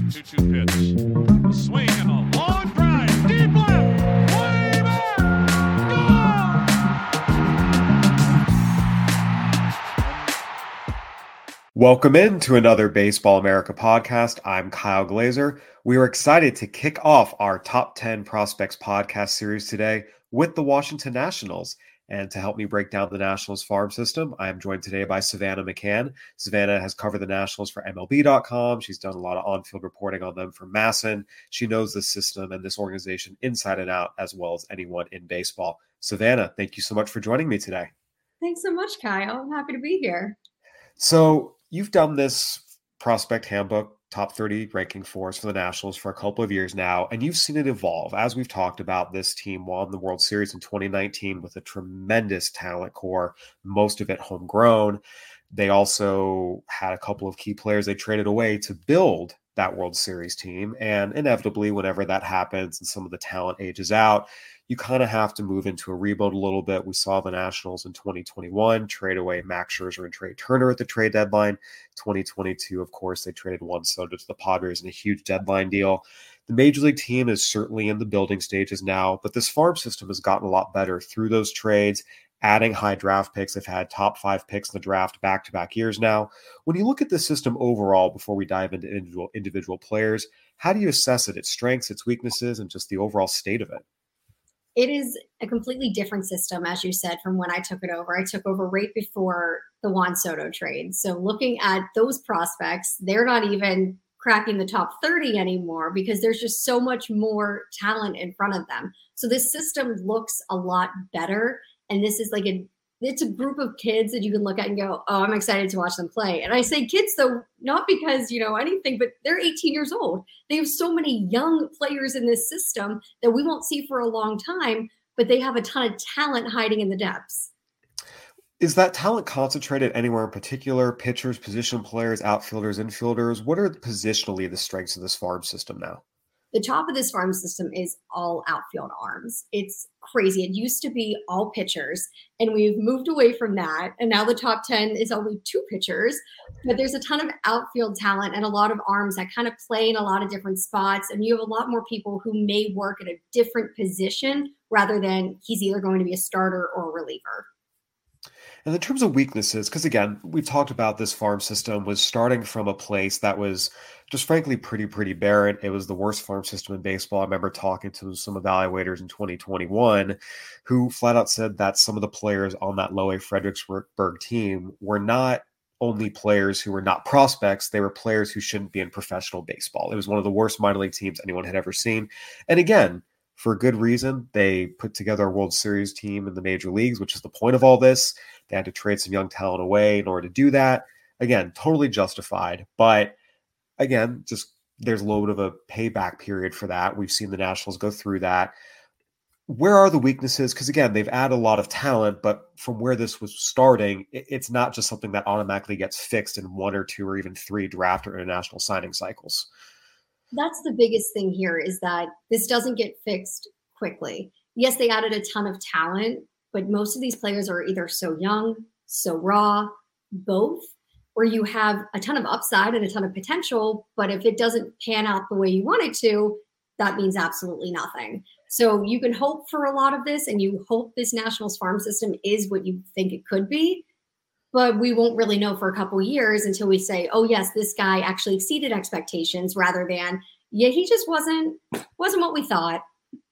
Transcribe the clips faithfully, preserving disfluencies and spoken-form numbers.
two two pitch. A swing and a long drive. Deep left. Way back. Gone! Welcome in to another Baseball America podcast. I'm Kyle Glazer. We are excited to kick off our Top ten Prospects podcast series today with the Washington Nationals. And to help me break down the Nationals farm system, I am joined today by Savannah McCann. Savannah has covered the Nationals for M L B dot com. She's done a lot of on-field reporting on them for MASN. She knows the system and this organization inside and out as well as anyone in baseball. Savannah, thank you so much for joining me today. Thanks so much, Kyle. I'm happy to be here. So you've done this prospect handbook top thirty ranking for us for the Nationals for a couple of years now, and you've seen it evolve. As we've talked about, this team won the World Series in twenty nineteen with a tremendous talent core, most of it homegrown. They also had a couple of key players they traded away to build that World Series team, and inevitably, whenever that happens and some of the talent ages out, you kind of have to move into a rebuild a little bit. We saw the Nationals in twenty twenty-one trade away Max Scherzer and Trey Turner at the trade deadline. twenty twenty-two, of course, they traded Juan Soto to the Padres in a huge deadline deal. The Major League team is certainly in the building stages now, but this farm system has gotten a lot better through those trades, adding high draft picks. They've had top five picks in the draft back-to-back years now. When you look at the system overall, before we dive into individual, individual players, how do you assess it, its strengths, its weaknesses, and just the overall state of it? It is a completely different system, as you said, from when I took it over. I took over right before the Juan Soto trade. So looking at those prospects, they're not even cracking the top thirty anymore because there's just so much more talent in front of them. So this system looks a lot better. And this is like a, it's a group of kids that you can look at and go, oh, I'm excited to watch them play. And I say kids, though, not because, you know, anything, but they're eighteen years old. They have so many young players in this system that we won't see for a long time, but they have a ton of talent hiding in the depths. Is that talent concentrated anywhere in particular? Pitchers, position players, outfielders, infielders? What are positionally the strengths of this farm system now? The top of this farm system is all outfield arms. It's crazy. It used to be all pitchers, and we've moved away from that. And now the top ten is only two pitchers, but there's a ton of outfield talent and a lot of arms that kind of play in a lot of different spots. And you have a lot more people who may work at a different position rather than he's either going to be a starter or a reliever. And in terms of weaknesses, because again, we've talked about this farm system was starting from a place that was just frankly pretty, pretty barren. It was the worst farm system in baseball. I remember talking to some evaluators in twenty twenty-one who flat out said that some of the players on that Low A Fredericksburg team were not only players who were not prospects, they were players who shouldn't be in professional baseball. It was one of the worst minor league teams anyone had ever seen. And again, for good reason, they put together a World Series team in the major leagues, which is the point of all this. They had to trade some young talent away in order to do that. Again, totally justified. But again, just there's a little bit of a payback period for that. We've seen the Nationals go through that. Where are the weaknesses? Because again, they've added a lot of talent, but from where this was starting, it's not just something that automatically gets fixed in one or two or even three draft or international signing cycles. That's the biggest thing here is that this doesn't get fixed quickly. Yes, they added a ton of talent, but most of these players are either so young, so raw, both, where you have a ton of upside and a ton of potential, but if it doesn't pan out the way you want it to, that means absolutely nothing. So you can hope for a lot of this, and you hope this Nationals farm system is what you think it could be, but we won't really know for a couple of years until we say, oh yes, this guy actually exceeded expectations, rather than, yeah, he just wasn't, wasn't what we thought.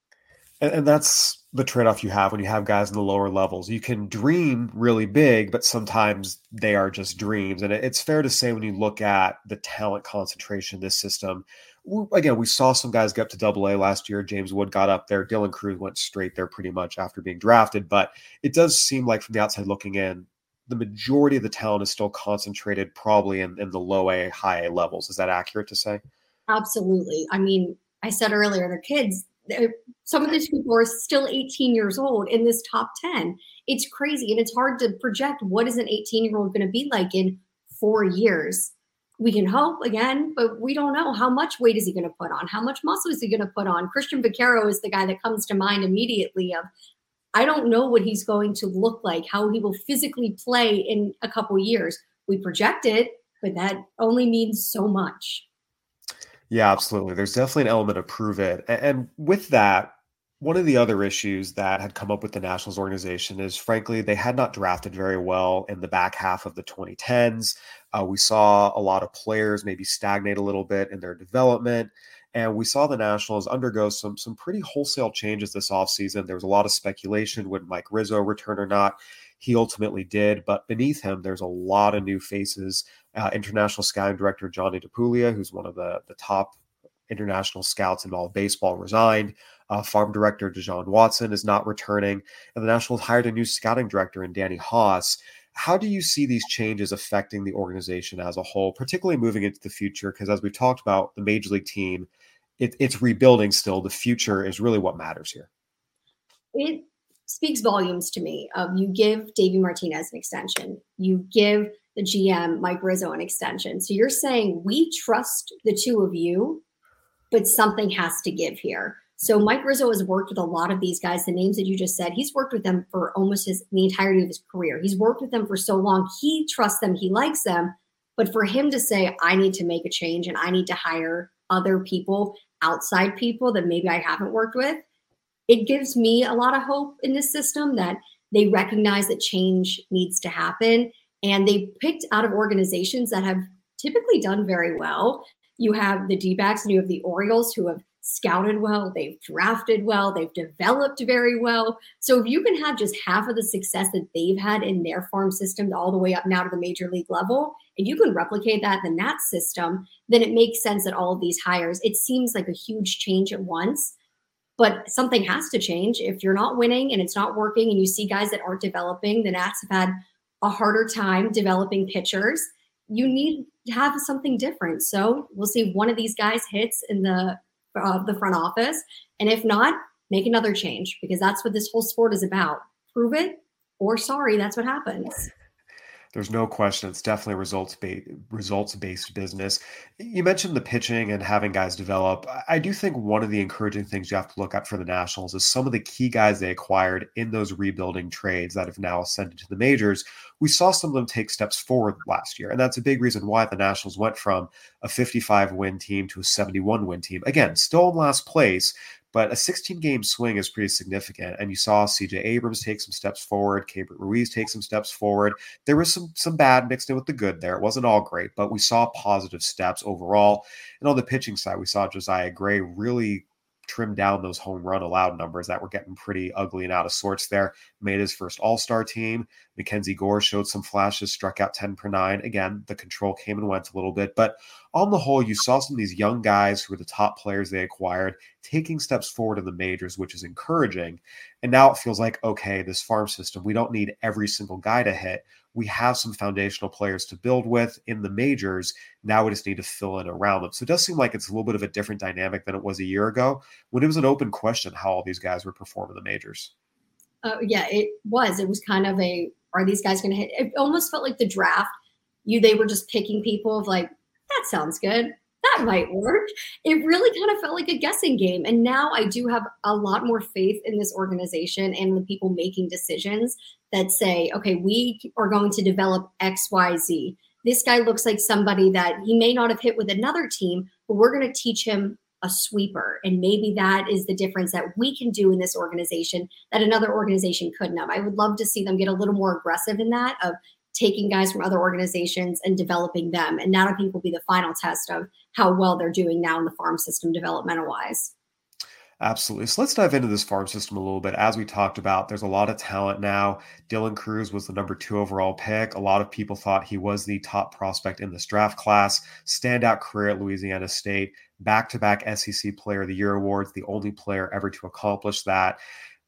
And, and that's the trade-off you have when you have guys in the lower levels. You can dream really big, but sometimes they are just dreams. And it, it's fair to say when you look at the talent concentration in this system, we, again, we saw some guys get up to double A last year. James Wood got up there. Dylan Cruz went straight there pretty much after being drafted. But it does seem like from the outside looking in, the majority of the talent is still concentrated probably in, in the low A, high A levels. Is that accurate to say? Absolutely. I mean, I said earlier, they're kids. They're, some of these people are still eighteen years old in this top ten. It's crazy. And it's hard to project what is an eighteen-year-old going to be like in four years. We can hope again, but we don't know. How much weight is he going to put on? How much muscle is he going to put on? Christian Vaquero is the guy that comes to mind immediately of, I don't know what he's going to look like, how he will physically play in a couple years. We project it, but that only means so much. Yeah, absolutely. There's definitely an element of prove it. A- And with that, one of the other issues that had come up with the Nationals organization is, frankly, they had not drafted very well in the back half of the twenty tens. Uh, we saw a lot of players maybe stagnate a little bit in their development. And we saw the Nationals undergo some some pretty wholesale changes this offseason. There was a lot of speculation, would Mike Rizzo return or not? He ultimately did, but beneath him, there's a lot of new faces. Uh, international scouting director Johnny DePuglia, who's one of the, the top international scouts in all of baseball, resigned. Uh, farm director Deshaun Watson is not returning. And the Nationals hired a new scouting director in Danny Haas. How do you see these changes affecting the organization as a whole, particularly moving into the future? Because as we talked about, the major league team, it, it's rebuilding still. The future is really what matters here. It speaks volumes to me. Um, you give Davey Martinez an extension. You give the G M, Mike Rizzo, an extension. So you're saying we trust the two of you, but something has to give here. So Mike Rizzo has worked with a lot of these guys, the names that you just said. He's worked with them for almost his the entirety of his career. He's worked with them for so long. He trusts them. He likes them. But for him to say, I need to make a change and I need to hire other people, outside people that maybe I haven't worked with, it gives me a lot of hope in this system that they recognize that change needs to happen. And they picked out of organizations that have typically done very well. You have the D-backs and you have the Orioles who have scouted well, they've drafted well, they've developed very well. So if you can have just half of the success that they've had in their farm system all the way up now to the major league level, and you can replicate that in that system, then it makes sense that all of these hires, it seems like a huge change at once. But something has to change. If you're not winning and it's not working and you see guys that aren't developing, the Nats have had a harder time developing pitchers. You need to have something different. So we'll see if one of these guys hits in the uh, the front office. And if not, make another change, because that's what this whole sport is about. Prove it or sorry, that's what happens. There's no question. It's definitely a results ba- results based business. You mentioned the pitching and having guys develop. I do think one of the encouraging things you have to look at for the Nationals is some of the key guys they acquired in those rebuilding trades that have now ascended to the majors. We saw some of them take steps forward last year, and that's a big reason why the Nationals went from a fifty-five win team to a seventy-one win team. Again, still in last place, but a sixteen game swing is pretty significant. And you saw C J Abrams take some steps forward, Keibert Ruiz take some steps forward. There was some some bad mixed in with the good there. It wasn't all great, but we saw positive steps overall. And on the pitching side, we saw Josiah Gray really trim down those home run allowed numbers that were getting pretty ugly and out of sorts there. Made his first all-star team. Mackenzie Gore showed some flashes, struck out ten per nine. Again, the control came and went a little bit, but on the whole, you saw some of these young guys who were the top players they acquired taking steps forward in the majors, which is encouraging. And now it feels like, okay, this farm system, we don't need every single guy to hit. We have some foundational players to build with in the majors. Now we just need to fill in around them. So it does seem like it's a little bit of a different dynamic than it was a year ago when it was an open question how all these guys would perform in the majors. Uh, yeah, it was. It was kind of a, are these guys going to hit? It almost felt like the draft. You, they were just picking people of like, that sounds good. That might work. It really kind of felt like a guessing game. And now I do have a lot more faith in this organization and the people making decisions that say, okay, we are going to develop X, Y, Z. This guy looks like somebody that he may not have hit with another team, but we're going to teach him a sweeper. And maybe that is the difference that we can do in this organization that another organization couldn't have. I would love to see them get a little more aggressive in that, of taking guys from other organizations and developing them. And that, I think, will be the final test of how well they're doing now in the farm system developmental wise. Absolutely. So let's dive into this farm system a little bit. As we talked about, there's a lot of talent now. Dylan Cruz was the number two overall pick. A lot of people thought he was the top prospect in this draft class. Standout career at Louisiana State. Back-to-back S E C Player of the Year awards, the only player ever to accomplish that.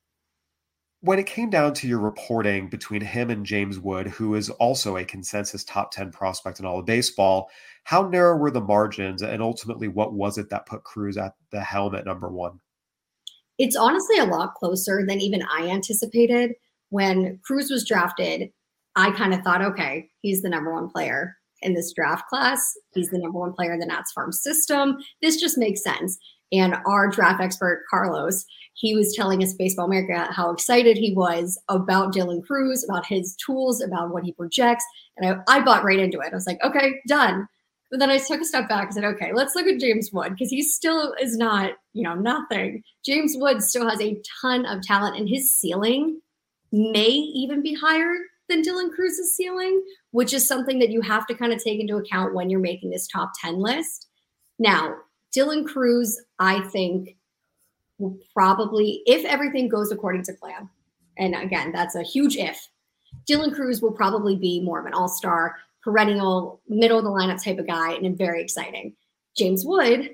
When it came down to your reporting between him and James Wood, who is also a consensus top ten prospect in all of baseball, how narrow were the margins, and ultimately what was it that put Cruz at the helm at number one? It's honestly a lot closer than even I anticipated. When Cruz was drafted, I kind of thought, okay, he's the number one player in this draft class. He's the number one player in the Nats farm system. This just makes sense. And our draft expert, Carlos, he was telling us Baseball America how excited he was about Dylan Cruz, about his tools, about what he projects. And I, I bought right into it. I was like, okay, done. But then I took a step back and said, okay, let's look at James Wood because he still is not, you know, nothing. James Wood still has a ton of talent, and his ceiling may even be higher than Dylan Cruz's ceiling, which is something that you have to kind of take into account when you're making this top ten list. Now, Dylan Cruz, I think, will probably, if everything goes according to plan, and again, that's a huge if, Dylan Cruz will probably be more of an all-star, perennial, middle of the lineup type of guy, and very exciting. James Wood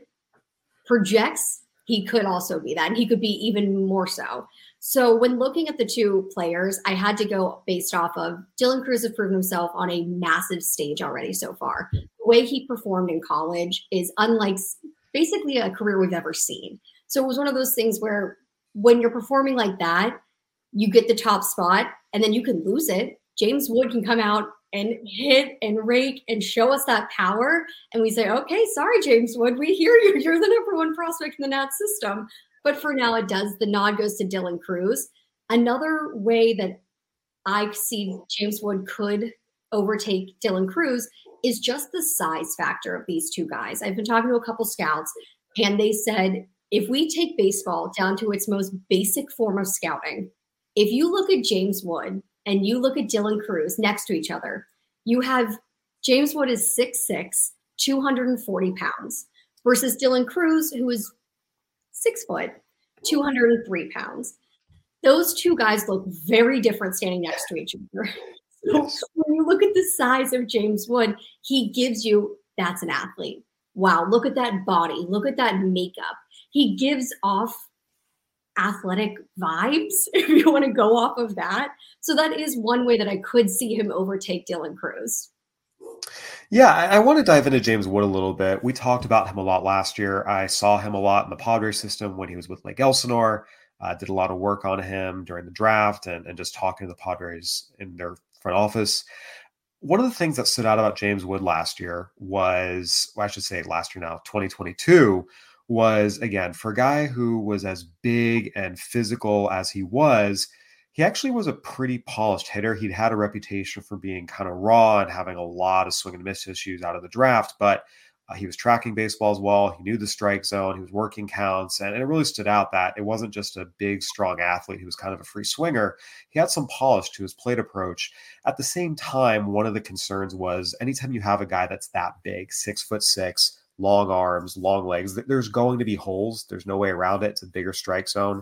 projects he could also be that, and he could be even more so. So when looking at the two players, I had to go based off of Dylan Cruz has proven himself on a massive stage already so far. The way he performed in college is unlike basically a career we've ever seen. So it was one of those things where when you're performing like that, you get the top spot and then you can lose it. James Wood can come out and hit and rake and show us that power. And we say, okay, sorry, James Wood, we hear you. You're the number one prospect in the Nats system. But for now, it does. The nod goes to Dylan Cruz. Another way that I see James Wood could overtake Dylan Cruz is just the size factor of these two guys. I've been talking to a couple scouts, and they said, if we take baseball down to its most basic form of scouting, if you look at James Wood and you look at Dylan Cruz next to each other, you have James Wood is six six, two hundred forty pounds, versus Dylan Cruz, who is six foot, two hundred three pounds. Those two guys look very different standing next to each other. So Yes. when you look at the size of James Wood, he gives you, that's an athlete. Wow, look at that body. Look at that makeup. He gives off athletic vibes, if you want to go off of that. So that is one way that I could see him overtake Dylan Cruz. Yeah, I, I want to dive into James Wood a little bit. We talked about him a lot last year. I saw him a lot in the Padres system when he was with Lake Elsinore. Uh, did a lot of work on him during the draft and, and just talking to the Padres in their front office. One of the things that stood out about James Wood last year was, well, I should say last year now, twenty twenty-two, was, again, for a guy who was as big and physical as he was, he actually was a pretty polished hitter. He'd had a reputation for being kind of raw and having a lot of swing and miss issues out of the draft, but uh, he was tracking baseball as well. He knew the strike zone. He was working counts, and, and it really stood out that it wasn't just a big, strong athlete who was kind of a free swinger. He had some polish to his plate approach. At the same time, one of the concerns was anytime you have a guy that's that big, six foot six, long arms, long legs, there's going to be holes. There's no way around it. It's a bigger strike zone.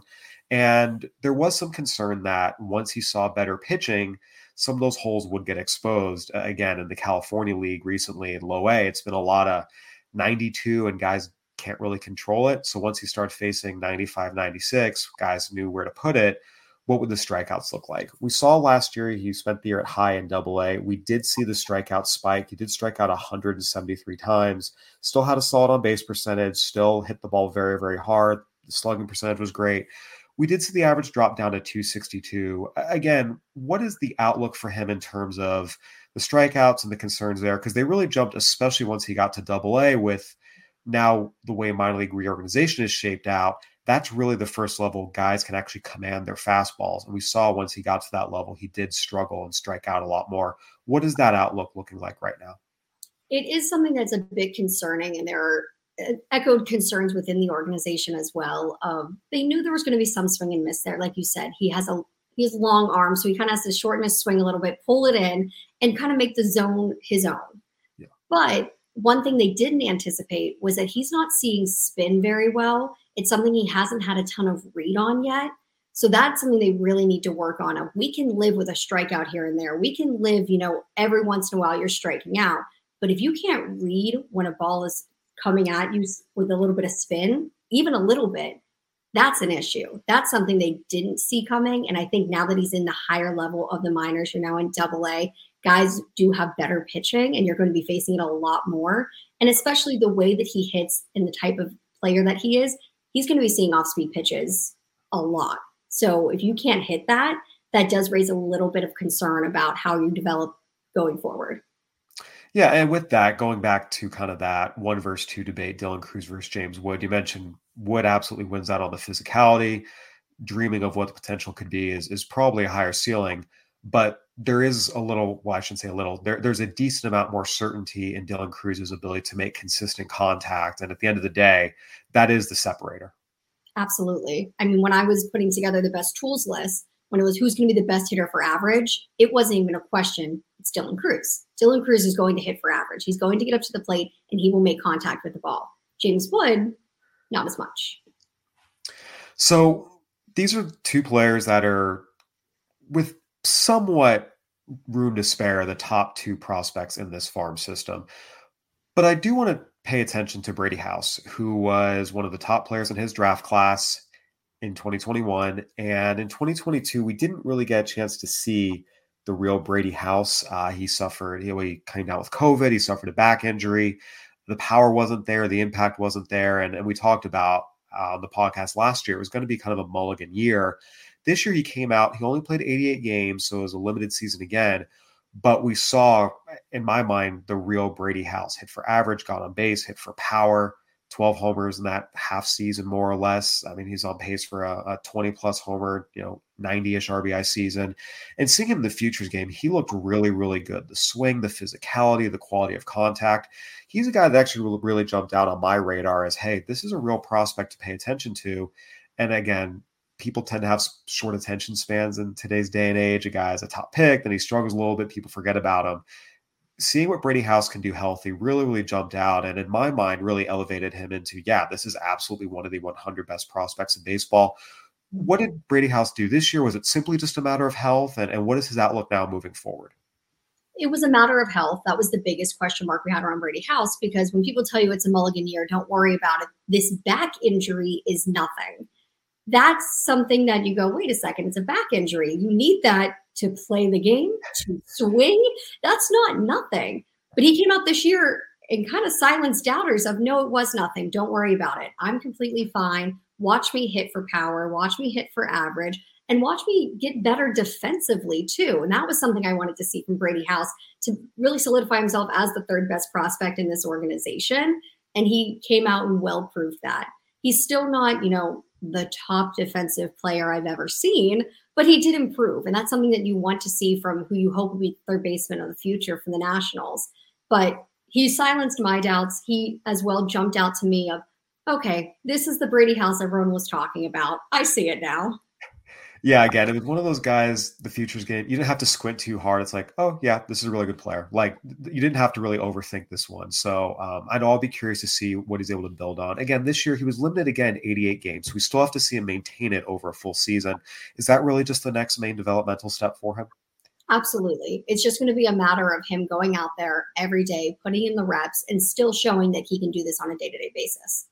And there was some concern that once he saw better pitching, some of those holes would get exposed. Uh, again, in the California League recently in low A, it's been a lot of ninety-two and guys can't really control it. So once he started facing ninety-five, ninety-six, guys knew where to put it. What would the strikeouts look like? We saw last year he spent the year at high in double A. We did see the strikeout spike. He did strike out one hundred seventy-three times, still had a solid on base percentage, still hit the ball very, very hard. The slugging percentage was great. We did see the average drop down to two sixty-two. Again, what is the outlook for him in terms of the strikeouts and the concerns there? Because they really jumped, especially once he got to double A with now the way minor league reorganization is shaped out. That's really the first level guys can actually command their fastballs. And we saw once he got to that level, he did struggle and strike out a lot more. What is that outlook looking like right now? It is something that's a bit concerning, and there are echoed concerns within the organization as well. Um, they knew there was going to be some swing and miss there. Like you said, he has a he has long arms, so he kind of has to shorten his swing a little bit, pull it in, and kind of make the zone his own. Yeah. But one thing they didn't anticipate was that he's not seeing spin very well. It's something he hasn't had a ton of read on yet. So that's something they really need to work on. We can live with a strikeout here and there. We can live, you know, every once in a while you're striking out. But if you can't read when a ball is coming at you with a little bit of spin, even a little bit, that's an issue. That's something they didn't see coming. And I think now that he's in the higher level of the minors, you're now in double A, guys do have better pitching and you're going to be facing it a lot more. And especially the way that he hits and the type of player that he is, he's going to be seeing off-speed pitches a lot. So if you can't hit that, that does raise a little bit of concern about how you develop going forward. Yeah, and with that, going back to kind of that one versus two debate, Dylan Cruz versus James Wood, you mentioned Wood absolutely wins out on the physicality. Dreaming of what the potential could be is, is probably a higher ceiling. But there is a little, well, I shouldn't say a little, there, there's a decent amount more certainty in Dylan Cruz's ability to make consistent contact. And at the end of the day, that is the separator. Absolutely. I mean, when I was putting together the best tools list, when it was who's going to be the best hitter for average, it wasn't even a question. It's Dylan Cruz. Dylan Cruz is going to hit for average. He's going to get up to the plate and he will make contact with the ball. James Wood, not as much. So these are two players that are with somewhat room to spare, the top two prospects in this farm system. But I do want to pay attention to Brady House, who was one of the top players in his draft class in twenty twenty-one. And in twenty twenty-two, we didn't really get a chance to see the real Brady House. Uh, he suffered, you know, he came down with COVID. He suffered a back injury. The power wasn't there. The impact wasn't there. And, and we talked about uh, on the podcast last year, it was going to be kind of a mulligan year. This year he came out, he only played eighty-eight games, so it was a limited season again. But we saw, in my mind, the real Brady House. Hit for average, got on base, hit for power, twelve homers in that half season, more or less. I mean, he's on pace for a, a twenty-plus homer, you know, ninety-ish R B I season. And seeing him in the futures game, he looked really, really good. The swing, the physicality, the quality of contact. He's a guy that actually really jumped out on my radar as, hey, this is a real prospect to pay attention to. And again, people tend to have short attention spans in today's day and age. A guy is a top pick, then he struggles a little bit. People forget about him. Seeing what Brady House can do healthy really, really jumped out. And in my mind, really elevated him into, yeah, this is absolutely one of the one hundred best prospects in baseball. What did Brady House do this year? Was it simply just a matter of health? And, and what is his outlook now moving forward? It was a matter of health. That was the biggest question mark we had around Brady House, because when people tell you it's a mulligan year, don't worry about it. This back injury is nothing. That's something that you go, wait a second, it's a back injury. You need that to play the game, to swing. That's not nothing. But he came out this year and kind of silenced doubters of, no, it was nothing. Don't worry about it. I'm completely fine. Watch me hit for power. Watch me hit for average. And watch me get better defensively, too. And that was something I wanted to see from Brady House, to really solidify himself as the third best prospect in this organization. And he came out and well proved that. He's still not, you know, the top defensive player I've ever seen, but he did improve. And that's something that you want to see from who you hope will be third baseman of the future for the Nationals. But he silenced my doubts. He as well jumped out to me of, okay, this is the Brady House everyone was talking about. I see it now. Yeah, again, it was one of those guys, the futures game, you didn't have to squint too hard. It's like, oh, yeah, this is a really good player. Like, you didn't have to really overthink this one. So um, I know I'll be curious to see what he's able to build on. Again, this year he was limited again, eighty-eight games. We still have to see him maintain it over a full season. Is that really just the next main developmental step for him? Absolutely. It's just going to be a matter of him going out there every day, putting in the reps, and still showing that he can do this on a day-to-day basis.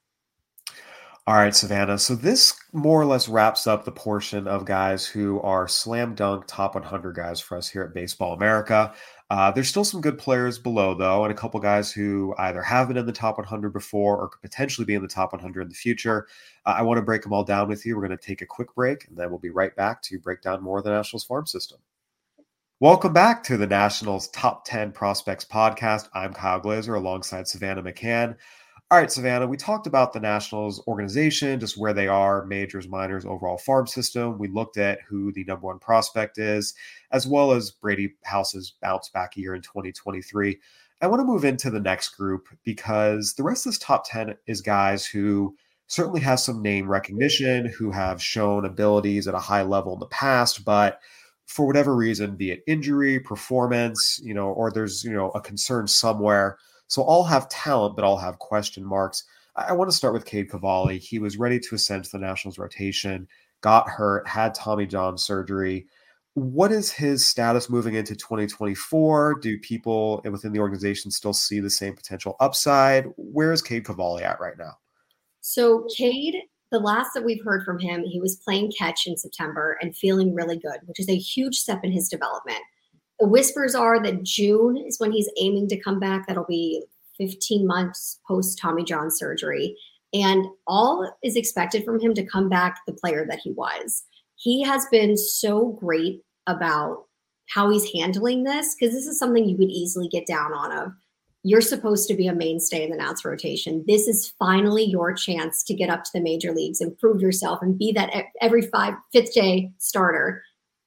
All right, Savannah. So this more or less wraps up the portion of guys who are slam dunk top one hundred guys for us here at Baseball America. Uh, there's still some good players below, though, and a couple guys who either have been in the top one hundred before or could potentially be in the top one hundred in the future. Uh, I want to break them all down with you. We're going to take a quick break, and then we'll be right back to break down more of the Nationals farm system. Welcome back to the Nationals Top ten Prospects Podcast. I'm Kyle Glazer alongside Savannah McCann. All right, Savannah, we talked about the Nationals organization, just where they are, majors, minors, overall farm system. We looked at who the number one prospect is, as well as Brady House's bounce back year in twenty twenty-three. I want to move into the next group because the rest of this top ten is guys who certainly have some name recognition, who have shown abilities at a high level in the past, but for whatever reason, be it injury, performance, you know, or there's, you know, a concern somewhere. So all have talent, but all have question marks. I want to start with Cade Cavalli. He was ready to ascend to the Nationals rotation, got hurt, had Tommy John surgery. What is his status moving into twenty twenty-four? Do people within the organization still see the same potential upside? Where is Cade Cavalli at right now? So Cade, the last that we've heard from him, he was playing catch in September and feeling really good, which is a huge step in his development. The whispers are that June is when he's aiming to come back. That'll be fifteen months post Tommy John surgery. And all is expected from him to come back the player that he was. He has been so great about how he's handling this, because this is something you could easily get down on of. You're supposed to be a mainstay in the Nats rotation. This is finally your chance to get up to the major leagues and prove yourself and be that every five, fifth day starter.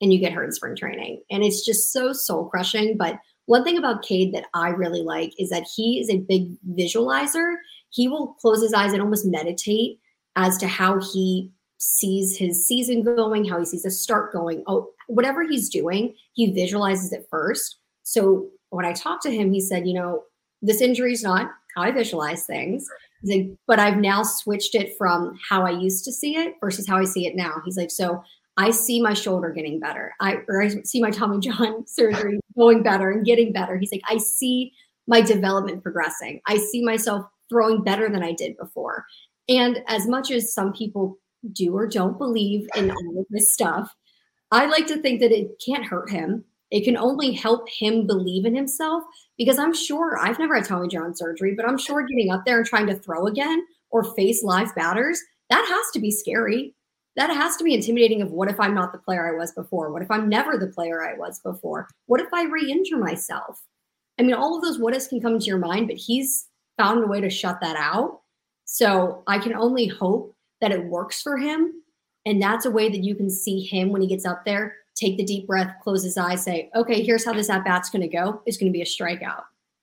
and you get hurt in spring training. And it's just so soul crushing. But one thing about Cade that I really like is that he is a big visualizer. He will close his eyes and almost meditate as to how he sees his season going, how he sees the start going. Oh, whatever he's doing, he visualizes it first. So when I talked to him, he said, you know, this injury is not how I visualize things. He's like, but I've now switched it from how I used to see it versus how I see it now. He's like, so I see my shoulder getting better. I or I see my Tommy John surgery going better and getting better. He's like, I see my development progressing. I see myself throwing better than I did before. And as much as some people do or don't believe in all of this stuff, I like to think that it can't hurt him. It can only help him believe in himself, because I'm sure I've never had Tommy John surgery, but I'm sure getting up there and trying to throw again or face live batters, that has to be scary. That has to be intimidating of what if I'm not the player I was before? What if I'm never the player I was before? What if I re-injure myself? I mean, all of those what ifs can come to your mind, but he's found a way to shut that out. So I can only hope that it works for him. And that's a way that you can see him when he gets up there, take the deep breath, close his eyes, say, okay, here's how this at-bat's going to go. It's going to be a strikeout.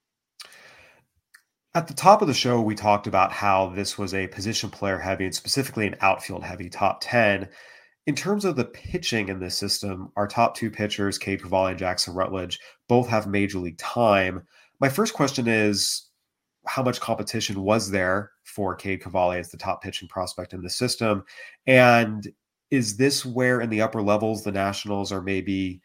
At the top of the show, we talked about how this was a position player heavy and specifically an outfield heavy top ten. In terms of the pitching in this system, our top two pitchers, Cade Cavalli and Jackson Rutledge, both have major league time. My first question is, how much competition was there for Cade Cavalli as the top pitching prospect in the system? And is this where in the upper levels, the Nationals are maybe,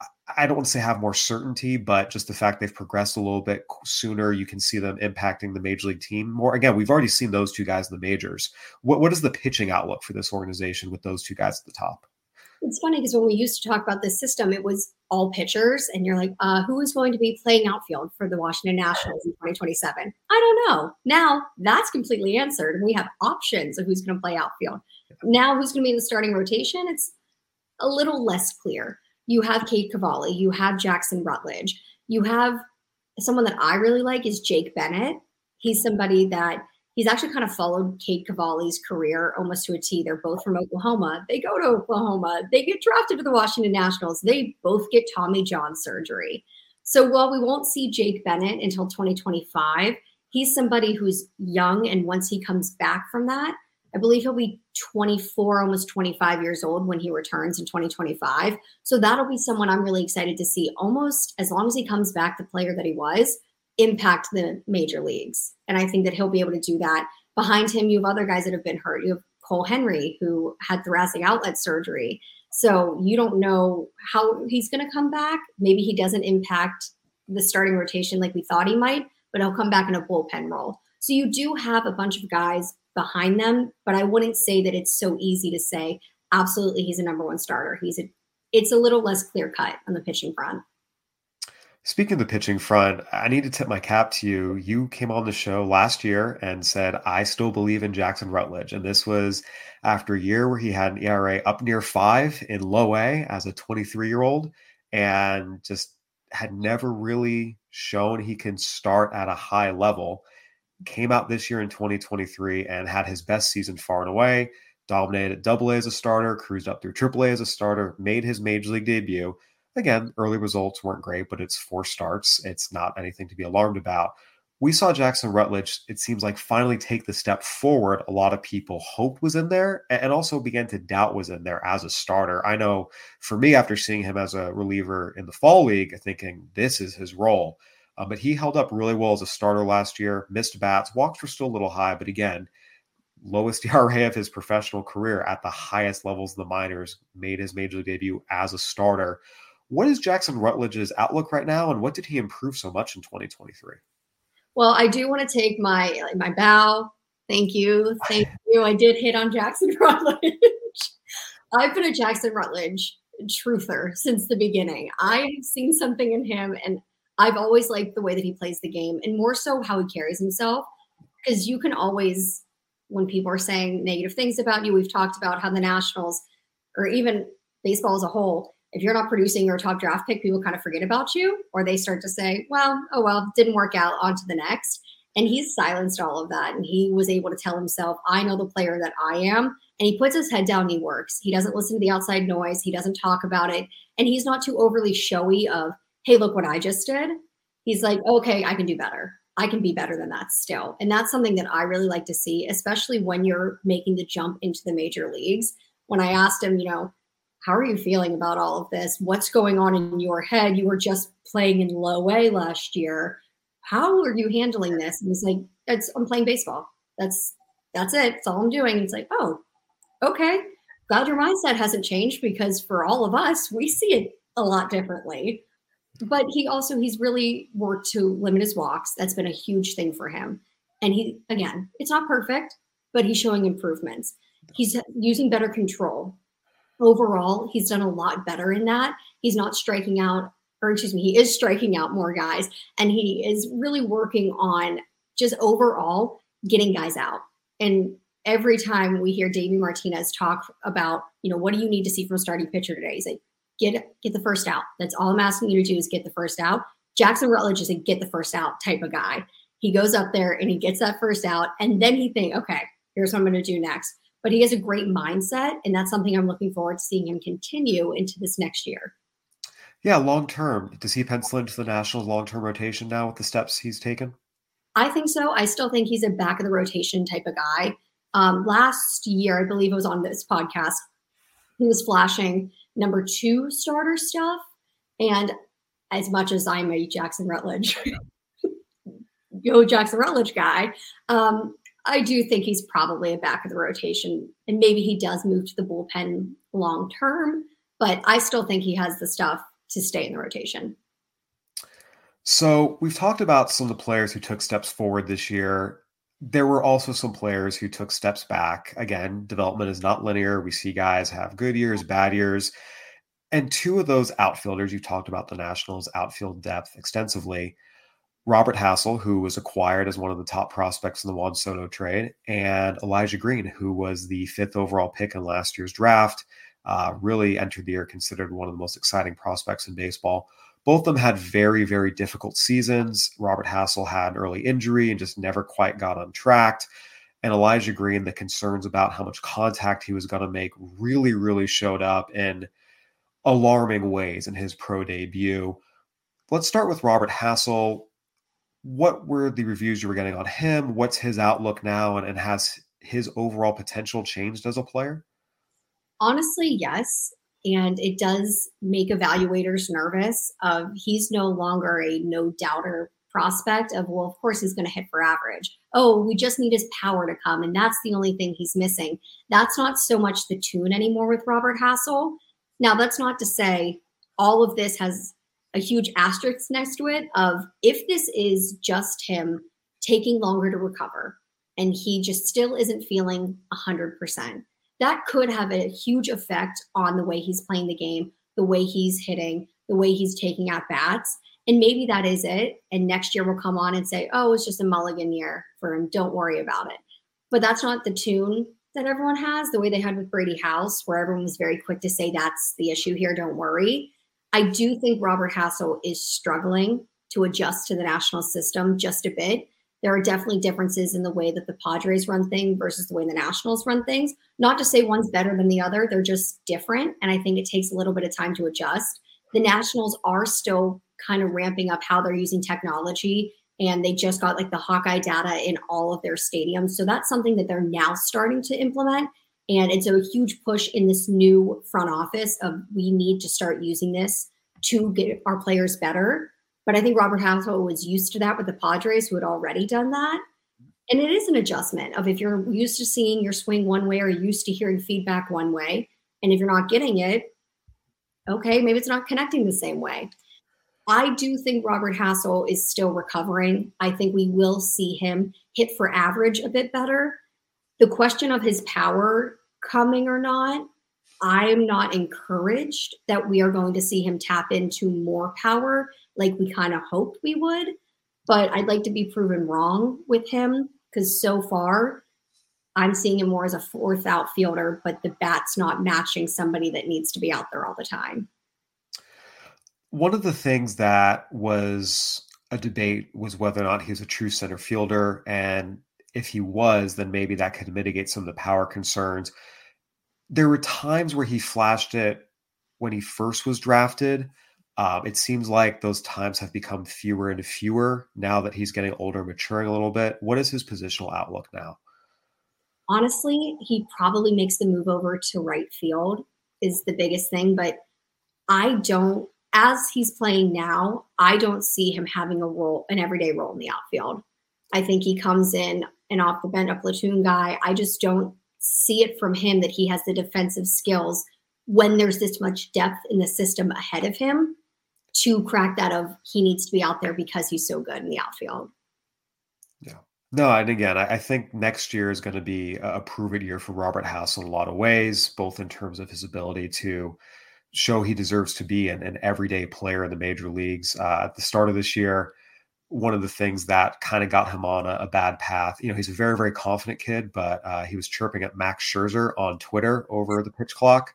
I don't want to say have more certainty, but just the fact they've progressed a little bit sooner, you can see them impacting the major league team more? Again, we've already seen those two guys in the majors. What, what is the pitching outlook for this organization with those two guys at the top? It's funny because when we used to talk about this system, it was all pitchers. And you're like, uh, who is going to be playing outfield for the Washington Nationals in twenty twenty-seven? I don't know. Now that's completely answered. And we have options of who's going to play outfield. Now who's going to be in the starting rotation? It's a little less clear. You have Cade Cavalli. You have Jackson Rutledge. You have someone that I really like is Jake Bennett. He's somebody that he's actually kind of followed Cade Cavalli's career almost to a T. They're both from Oklahoma. They go to Oklahoma. They get drafted to the Washington Nationals. They both get Tommy John surgery. So while we won't see Jake Bennett until twenty twenty-five, he's somebody who's young. And once he comes back from that, I believe he'll be twenty-four, almost twenty-five years old when he returns in twenty twenty-five. So that'll be someone I'm really excited to see, almost as long as he comes back the player that he was, impact the major leagues. And I think that he'll be able to do that. Behind him, you have other guys that have been hurt. You have Cole Henry, who had thoracic outlet surgery. So you don't know how he's going to come back. Maybe he doesn't impact the starting rotation like we thought he might, but he'll come back in a bullpen role. So you do have a bunch of guys behind them, but I wouldn't say that it's so easy to say, absolutely, he's a number one starter. He's a, it's a little less clear cut on the pitching front. Speaking of the pitching front, I need to tip my cap to you. You came on the show last year and said, I still believe in Jackson Rutledge. And this was after a year where he had an E R A up near five in low A as a twenty-three-year-old and just had never really shown he can start at a high level. Came out this year in twenty twenty-three and had his best season far and away, dominated at double A as a starter, cruised up through triple A as a starter, made his major league debut. Again, early results weren't great, but it's four starts. It's not anything to be alarmed about. We saw Jackson Rutledge, it seems like, finally take the step forward a lot of people hoped was in there and also began to doubt was in there as a starter. I know for me, after seeing him as a reliever in the fall league, thinking this is his role. Uh, but he held up really well as a starter last year, missed bats, walks were still a little high, but again, lowest E R A of his professional career at the highest levels of the minors, made his major league debut as a starter. What is Jackson Rutledge's outlook right now, and what did he improve so much in twenty twenty-three? Well, I do want to take my my bow. Thank you. Thank you. I did hit on Jackson Rutledge. I've been a Jackson Rutledge truther since the beginning. I have seen something in him, and I've always liked the way that he plays the game, and more so how he carries himself, because you can always, when people are saying negative things about you, we've talked about how the Nationals, or even baseball as a whole, if you're not producing your top draft pick, people kind of forget about you, or they start to say, well, oh, well, didn't work out, on to the next. And he's silenced all of that. And he was able to tell himself, I know the player that I am. And he puts his head down and he works. He doesn't listen to the outside noise. He doesn't talk about it. And he's not too overly showy of, hey, look what I just did. He's like, okay, I can do better. I can be better than that still. And that's something that I really like to see, especially when you're making the jump into the major leagues. When I asked him, you know, how are you feeling about all of this? What's going on in your head? You were just playing in low A last year. How are you handling this? And he's like, it's, I'm playing baseball. That's, that's it. That's all I'm doing. And it's like, oh, okay. Glad your mindset hasn't changed, because for all of us, we see it a lot differently. But he also, he's really worked to limit his walks. That's been a huge thing for him. And he, again, it's not perfect, but he's showing improvements. He's using better control. Overall, he's done a lot better in that. He's not striking out, or excuse me, he is striking out more guys. And he is really working on just overall getting guys out. And every time we hear Davey Martinez talk about, you know, what do you need to see from a starting pitcher today? He's like, get, get the first out. That's all I'm asking you to do is get the first out. Jackson Rutledge is a get the first out type of guy. He goes up there and he gets that first out. And then he thinks, okay, here's what I'm going to do next. But he has a great mindset. And that's something I'm looking forward to seeing him continue into this next year. Yeah, long term. Does he pencil into the Nationals long-term rotation now with the steps he's taken? I think so. I still think he's a back of the rotation type of guy. Um, last year, I believe it was on this podcast, he was flashing number two starter stuff. And as much as I'm a Jackson Rutledge, go Jackson Rutledge guy, um, I do think he's probably a back of the rotation. And maybe he does move to the bullpen long term, but I still think he has the stuff to stay in the rotation. So we've talked about some of the players who took steps forward this year. There were also some players who took steps back. Again, development is not linear. We see guys have good years, bad years. And two of those outfielders, you talked about the Nationals' outfield depth extensively. Robert Hassell, who was acquired as one of the top prospects in the Juan Soto trade, and Elijah Green, who was the fifth overall pick in last year's draft, uh, really entered the year considered one of the most exciting prospects in baseball. Both of them had very, very difficult seasons. Robert Hassell had an early injury and just never quite got untracked. And Elijah Green, the concerns about how much contact he was going to make really, really showed up in alarming ways in his pro debut. Let's start with Robert Hassell. What were the reviews you were getting on him? What's his outlook now? And, and has his overall potential changed as a player? Honestly, yes. And it does make evaluators nervous of he's no longer a no doubter prospect of, well, of course he's going to hit for average. Oh, we just need his power to come. And that's the only thing he's missing. That's not so much the tune anymore with Robert Hassell. Now, that's not to say all of this has a huge asterisk next to it of if this is just him taking longer to recover and he just still isn't feeling one hundred percent. That could have a huge effect on the way he's playing the game, the way he's hitting, the way he's taking at bats. And maybe that is it. And next year we'll come on and say, oh, it's just a mulligan year for him. Don't worry about it. But that's not the tune that everyone has, the way they had with Brady House, where everyone was very quick to say that's the issue here. Don't worry. I do think Robert Hassell is struggling to adjust to the national system just a bit. There are definitely differences in the way that the Padres run things versus the way the Nationals run things. Not to say one's better than the other. They're just different. And I think it takes a little bit of time to adjust. The Nationals are still kind of ramping up how they're using technology. And they just got like the Hawkeye data in all of their stadiums. So that's something that they're now starting to implement. And it's a huge push in this new front office of we need to start using this to get our players better. But I think Robert Hassell was used to that with the Padres, who had already done that. And it is an adjustment of if you're used to seeing your swing one way or used to hearing feedback one way, and if you're not getting it, okay, maybe it's not connecting the same way. I do think Robert Hassell is still recovering. I think we will see him hit for average a bit better. The question of his power coming or not, I am not encouraged that we are going to see him tap into more power like we kind of hoped we would. But I'd like to be proven wrong with him because so far I'm seeing him more as a fourth outfielder, but the bat's not matching somebody that needs to be out there all the time. One of the things that was a debate was whether or not he's a true center fielder. And if he was, then maybe that could mitigate some of the power concerns. There were times where he flashed it when he first was drafted. Um, it seems like those times have become fewer and fewer now that he's getting older, maturing a little bit. What is his positional outlook now? Honestly, he probably makes the move over to right field is the biggest thing. But I don't, as he's playing now, I don't see him having a role, an everyday role in the outfield. I think he comes in and off the bench, a platoon guy. I just don't see it from him that he has the defensive skills when there's this much depth in the system ahead of him to crack that of he needs to be out there because he's so good in the outfield. Yeah. No, and again, I, I think next year is going to be a prove-it year for Robert Hassell in a lot of ways, both in terms of his ability to show he deserves to be an, an everyday player in the major leagues. Uh, at the start of this year, one of the things that kind of got him on a, a bad path, you know, he's a very, very confident kid, but uh, he was chirping at Max Scherzer on Twitter over the pitch clock.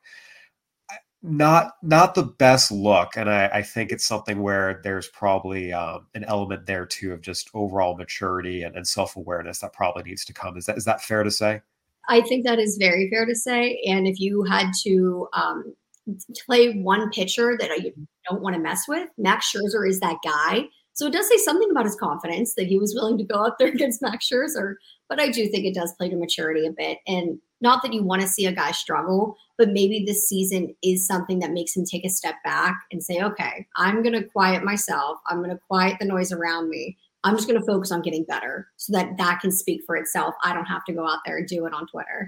Not not the best look, and I, I think it's something where there's probably um, an element there too of just overall maturity and, and self-awareness that probably needs to come. Is that is that fair to say? I think that is very fair to say. And if you had to um, play one pitcher that you don't want to mess with, Max Scherzer is that guy. So it does say something about his confidence that he was willing to go out there against Max Scherzer. But I do think it does play to maturity a bit. And not that you want to see a guy struggle, but maybe this season is something that makes him take a step back and say, okay, I'm going to quiet myself. I'm going to quiet the noise around me. I'm just going to focus on getting better so that that can speak for itself. I don't have to go out there and do it on Twitter.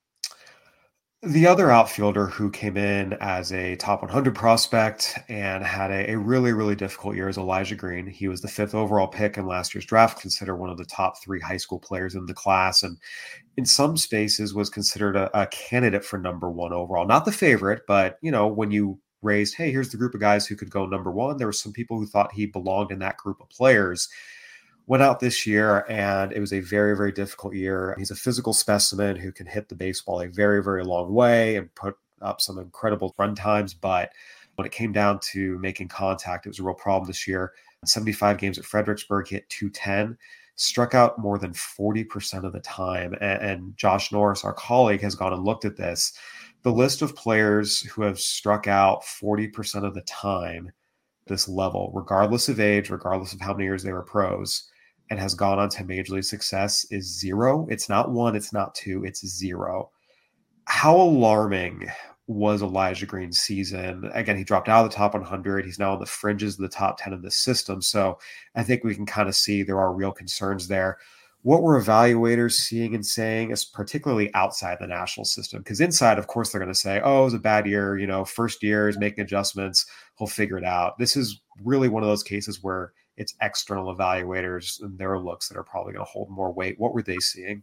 The other outfielder who came in as a top one hundred prospect and had a, a really, really difficult year is Elijah Green. He was the fifth overall pick in last year's draft, considered one of the top three high school players in the class, and in some spaces was considered a, a candidate for number one overall. Not the favorite, but, you know, when you raised, hey, here's the group of guys who could go number one, there were some people who thought he belonged in that group of players. Went out this year, and it was a very, very difficult year. He's a physical specimen who can hit the baseball a very, very long way and put up some incredible run times. But when it came down to making contact, it was a real problem this year. seventy-five games at Fredericksburg, hit two ten, struck out more than forty percent of the time. And, and Josh Norris, our colleague, has gone and looked at this. The list of players who have struck out forty percent of the time, this level, regardless of age, regardless of how many years they were pros, and has gone on to major league success is zero. It's not one, it's not two, it's zero. How alarming was Elijah Green's season? Again, he dropped out of the top one hundred. He's now on the fringes of the top ten of the system. So I think we can kind of see there are real concerns there. What were evaluators seeing and saying, is particularly outside the national system? Because inside, of course, they're going to say, oh, it was a bad year. You know, first year is making adjustments. He'll figure it out. This is really one of those cases where it's external evaluators and their looks that are probably going to hold more weight. What were they seeing?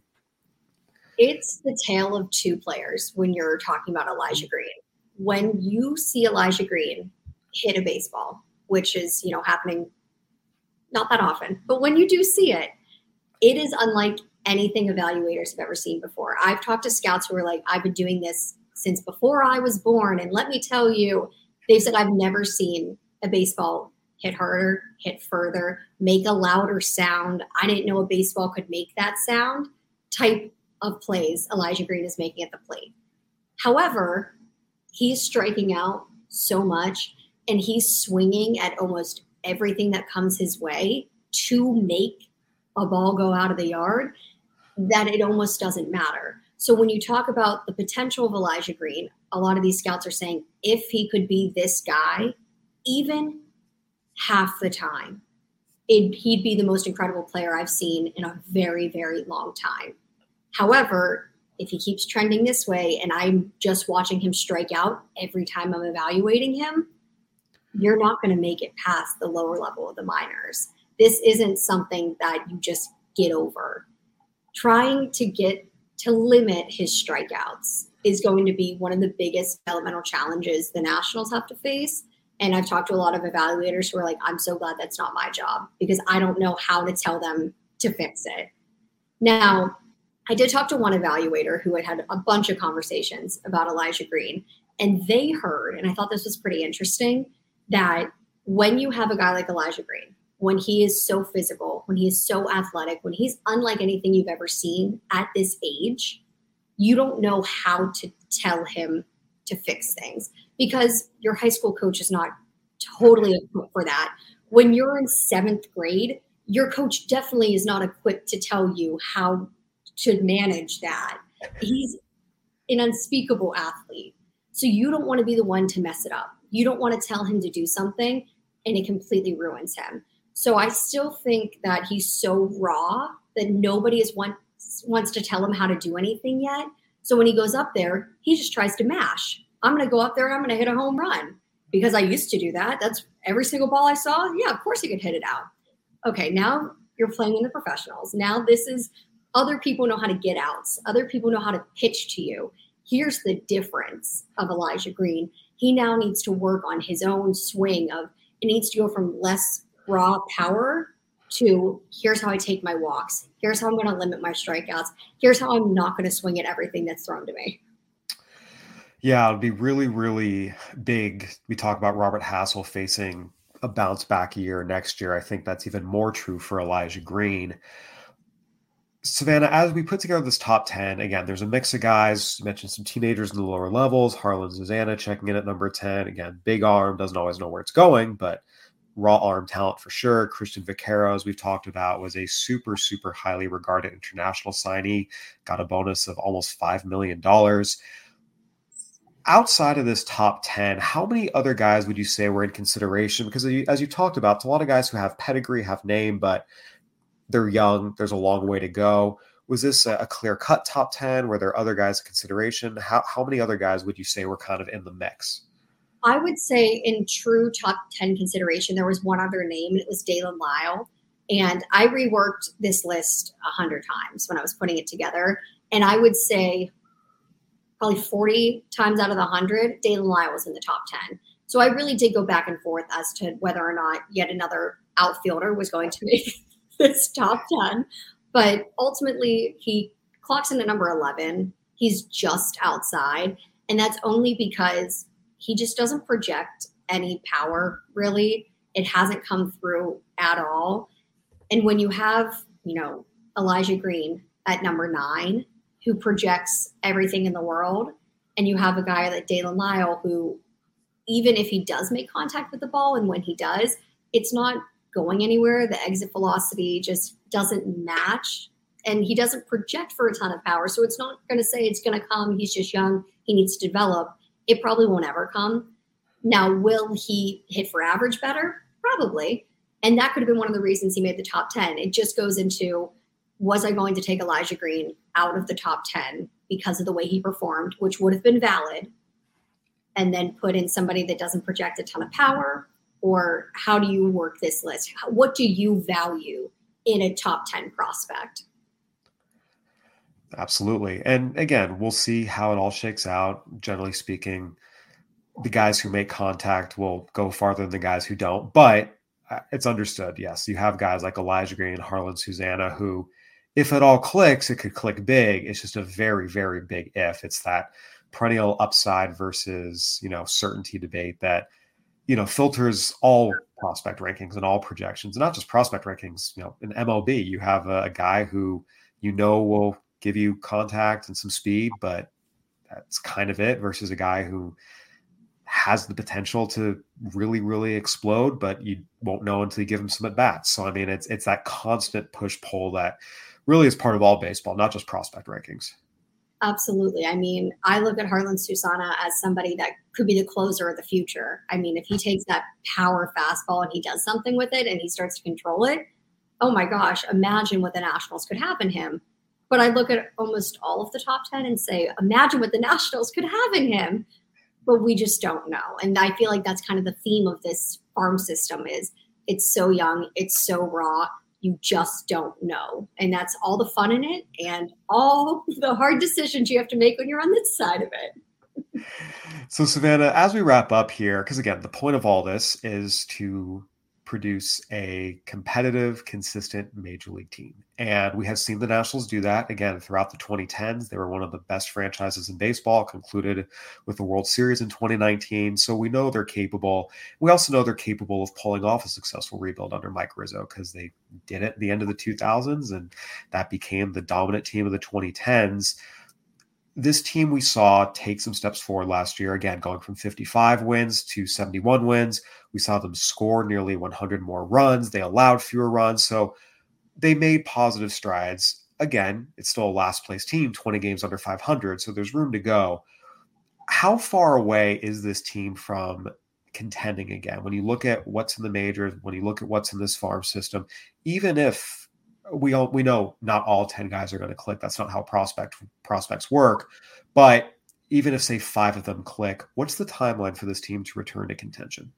It's the tale of two players when you're talking about Elijah Green. When you see Elijah Green hit a baseball, which is, you know, happening not that often, but when you do see it, it is unlike anything evaluators have ever seen before. I've talked to scouts who are like, I've been doing this since before I was born. And let me tell you, they've said, I've never seen a baseball hit harder, hit further, make a louder sound. I didn't know a baseball could make that sound type of plays Elijah Green is making at the plate. However, he's striking out so much and he's swinging at almost everything that comes his way to make a ball go out of the yard that it almost doesn't matter. So when you talk about the potential of Elijah Green, a lot of these scouts are saying if he could be this guy, even half the time, it, he'd be the most incredible player I've seen in a very, very long time. However, if he keeps trending this way and I'm just watching him strike out every time I'm evaluating him, you're not going to make it past the lower level of the minors. This isn't something that you just get over. Trying to get to limit his strikeouts is going to be one of the biggest developmental challenges the Nationals have to face. And I've talked to a lot of evaluators who are like, I'm so glad that's not my job because I don't know how to tell them to fix it. Now, I did talk to one evaluator who had had a bunch of conversations about Elijah Green, and they heard, and I thought this was pretty interesting, that when you have a guy like Elijah Green, when he is so physical, when he is so athletic, when he's unlike anything you've ever seen at this age, you don't know how to tell him to fix things because your high school coach is not totally equipped for that. When you're in seventh grade, your coach definitely is not equipped to tell you how to manage that. He's an unspeakable athlete. So you don't want to be the one to mess it up. You don't want to tell him to do something and it completely ruins him. So I still think that he's so raw that nobody is want, wants to tell him how to do anything yet. So when he goes up there, he just tries to mash. I'm going to go up there and I'm going to hit a home run because I used to do that. That's every single ball I saw. Yeah, of course he could hit it out. Okay, now you're playing in the professionals. Now this is other people know how to get outs. Other people know how to pitch to you. Here's the difference of Elijah Green. He now needs to work on his own swing of it needs to go from less raw power to here's how I take my walks. Here's how I'm going to limit my strikeouts. Here's how I'm not going to swing at everything that's thrown to me. Yeah, it'd be really, really big. We talk about Robert Hassel facing a bounce back year next year. I think that's even more true for Elijah Green. Savannah, as we put together this top ten, again, there's a mix of guys. You mentioned some teenagers in the lower levels. Harlan Zuzana checking in at number ten. Again, big arm, doesn't always know where it's going, but raw arm talent for sure. Christian Vaquero, as we've talked about, was a super, super highly regarded international signee. Got a bonus of almost five million dollars. Outside of this top ten, how many other guys would you say were in consideration? Because as you talked about, it's a lot of guys who have pedigree, have name, but they're young. There's a long way to go. Was this a clear-cut top ten? Were there other guys in consideration? How, how many other guys would you say were kind of in the mix? I would say in true top ten consideration, there was one other name, and it was Dalen Lyle. And I reworked this list a hundred times when I was putting it together. And I would say probably forty times out of the hundred, Dalen Lyle was in the top ten. So I really did go back and forth as to whether or not yet another outfielder was going to make this top ten. But ultimately, he clocks in at number eleven. He's just outside. And that's only because he just doesn't project any power, really. It hasn't come through at all. And when you have, you know, Elijah Green at number nine, who projects everything in the world, and you have a guy like Dalen Lyle, who, even if he does make contact with the ball, and when he does, it's not going anywhere. The exit velocity just doesn't match, and he doesn't project for a ton of power. So it's not going to say it's going to come. He's just young. He needs to develop. It probably won't ever come. Now, will he hit for average better? Probably. And that could have been one of the reasons he made the top ten. It just goes into, was I going to take Elijah Green out of the top ten because of the way he performed, which would have been valid, and then put in somebody that doesn't project a ton of power? Or how do you work this list? What do you value in a top ten prospect? Absolutely. And again, we'll see how it all shakes out. Generally speaking, the guys who make contact will go farther than the guys who don't. But it's understood, yes. You have guys like Elijah Green, Harlan Zuzana, who, if it all clicks, it could click big. It's just a very, very big if. It's that perennial upside versus, you know, certainty debate that, you know, filters all prospect rankings and all projections, and not just prospect rankings. You know, in M L B, you have a, a guy who you know will give you contact and some speed, but that's kind of it, versus a guy who has the potential to really, really explode, but you won't know until you give him some at bats. So, I mean, it's, it's that constant push pull that really is part of all baseball, not just prospect rankings. Absolutely. I mean, I look at Harlan Zuzana as somebody that could be the closer of the future. I mean, if he takes that power fastball and he does something with it and he starts to control it, oh my gosh, imagine what the Nationals could have in him. But I look at almost all of the top ten and say, imagine what the Nationals could have in him. But we just don't know. And I feel like that's kind of the theme of this farm system is it's so young, it's so raw, you just don't know. And that's all the fun in it and all the hard decisions you have to make when you're on this side of it. So, Savannah, as we wrap up here, because again, the point of all this is to produce a competitive, consistent major league team. And we have seen the Nationals do that again throughout the twenty tens. They were one of the best franchises in baseball, concluded with the World Series in twenty nineteen. So we know they're capable. We also know they're capable of pulling off a successful rebuild under Mike Rizzo, because they did it at the end of the two thousands, and that became the dominant team of the twenty tens. This team we saw take some steps forward last year, again, going from fifty-five wins to seventy-one wins. We saw them score nearly one hundred more runs. They allowed fewer runs. So they made positive strides. Again, it's still a last place team, twenty games under five hundred. So there's room to go. How far away is this team from contending again? When you look at what's in the majors, when you look at what's in this farm system, even if we all, we know not all ten guys are going to click. That's not how prospect prospects work. But even if, say, five of them click, what's the timeline for this team to return to contention?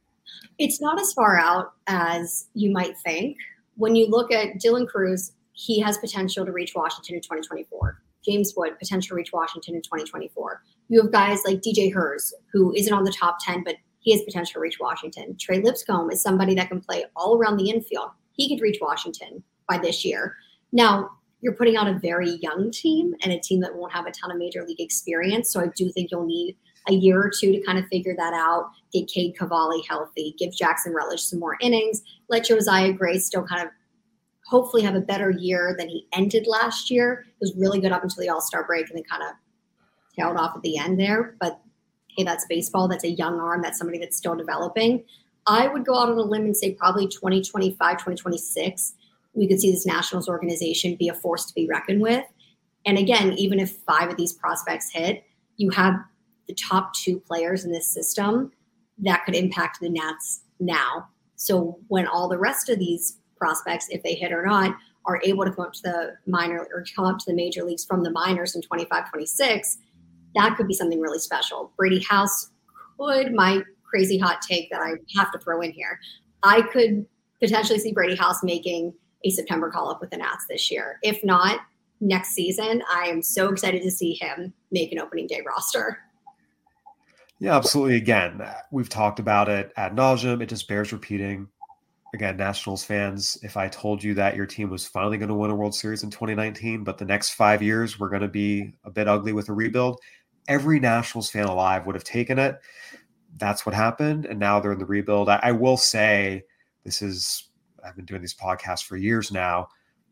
It's not as far out as you might think. When you look at Dylan Cruz, he has potential to reach Washington in twenty twenty-four. James Wood, potential to reach Washington in twenty twenty-four. You have guys like D J Hurst, who isn't on the top ten, but he has potential to reach Washington. Trey Lipscomb is somebody that can play all around the infield. He could reach Washington by this year. Now, you're putting out a very young team and a team that won't have a ton of major league experience. So I do think you'll need a year or two to kind of figure that out, get Cade Cavalli healthy, give Jackson Relish some more innings, let Josiah Gray still kind of hopefully have a better year than he ended last year. It was really good up until the All-Star break and then kind of tailed off at the end there. But hey, that's baseball. That's a young arm. That's somebody that's still developing. I would go out on a limb and say probably twenty twenty-five, twenty twenty-six. We could see this Nationals organization be a force to be reckoned with. And again, even if five of these prospects hit, you have the top two players in this system that could impact the Nats now. So when all the rest of these prospects, if they hit or not, are able to come up to the minor or come up to the major leagues from the minors in twenty-five, twenty-six, that could be something really special. Brady House could, my crazy hot take that I have to throw in here, I could potentially see Brady House making a September call-up with the Nats this year. If not, next season, I am so excited to see him make an opening day roster. Yeah, absolutely. Again, we've talked about it ad nauseum. It just bears repeating. Again, Nationals fans, if I told you that your team was finally going to win a World Series in twenty nineteen, but the next five years were going to be a bit ugly with a rebuild, every Nationals fan alive would have taken it. That's what happened, and now they're in the rebuild. I, I will say, this is, I've been doing these podcasts for years now.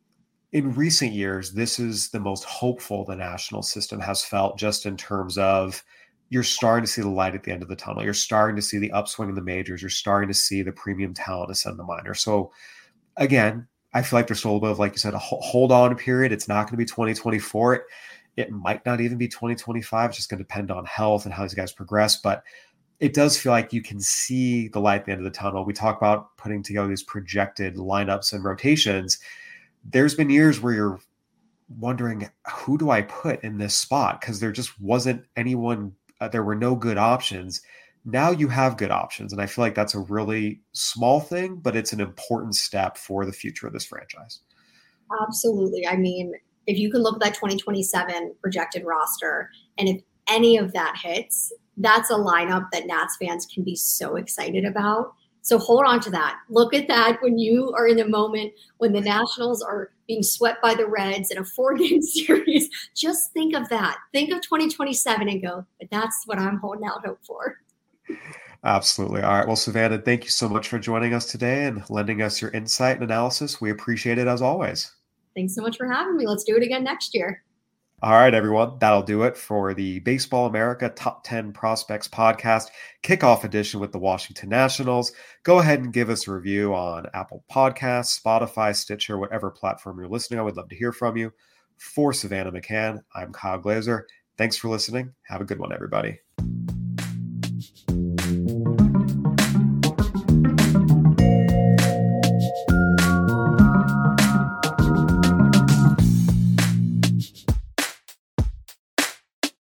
In recent years, this is the most hopeful the national system has felt, just in terms of you're starting to see the light at the end of the tunnel. You're starting to see the upswing in the majors. You're starting to see the premium talent ascend the minor. So again, I feel like there's still a little bit of, like you said, a hold on period. It's not going to be twenty twenty-four. It, it might not even be twenty twenty-five. It's just going to depend on health and how these guys progress. But it does feel like you can see the light at the end of the tunnel. We talk about putting together these projected lineups and rotations. There's been years where you're wondering, who do I put in this spot? Because there just wasn't anyone, uh, there were no good options. Now you have good options. And I feel like that's a really small thing, but it's an important step for the future of this franchise. Absolutely. I mean, if you can look at that twenty twenty-seven projected roster, and if any of that hits, that's a lineup that Nats fans can be so excited about. So hold on to that. Look at that when you are in the moment when the Nationals are being swept by the Reds in a four-game series. Just think of that. Think of twenty twenty-seven and go, but that's what I'm holding out hope for. Absolutely. All right. Well, Savannah, thank you so much for joining us today and lending us your insight and analysis. We appreciate it as always. Thanks so much for having me. Let's do it again next year. All right, everyone. That'll do it for the Baseball America Top ten Prospects Podcast kickoff edition with the Washington Nationals. Go ahead and give us a review on Apple Podcasts, Spotify, Stitcher, whatever platform you're listening on. We'd love to hear from you. For Savannah McCann, I'm Kyle Glazer. Thanks for listening. Have a good one, everybody.